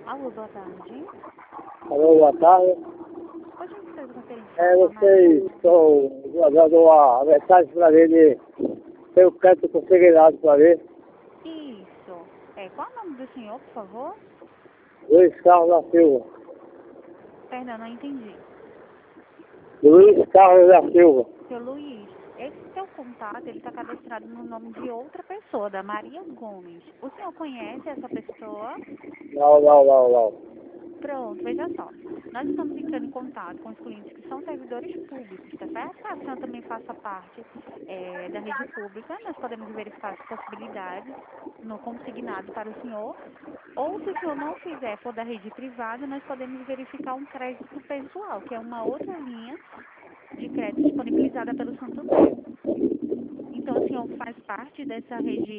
Alô, boa tarde. Alô, boa tarde. Hoje a gente fez uma Vocês estão mandando uma mensagem para ver se eu canto com segredado para ver. Isso. Qual é o nome do senhor, por favor? Luiz Carlos da Silva. Perdão, não entendi. Luiz Carlos da Silva. Seu Luiz, esse seu contato, ele está cadastrado no nome de outra pessoa, da Maria Gomes. O senhor conhece essa pessoa? Não. Pronto, veja só. Nós estamos entrando em contato com os clientes que são servidores públicos, tá certo? Caso o senhor também faça parte da rede pública, nós podemos verificar as possibilidades no consignado para o senhor. Ou se o senhor não fizer for da rede privada, nós podemos verificar um crédito pessoal, que é uma outra linha de crédito disponibilizada pelo Santander. Então, o senhor faz parte dessa rede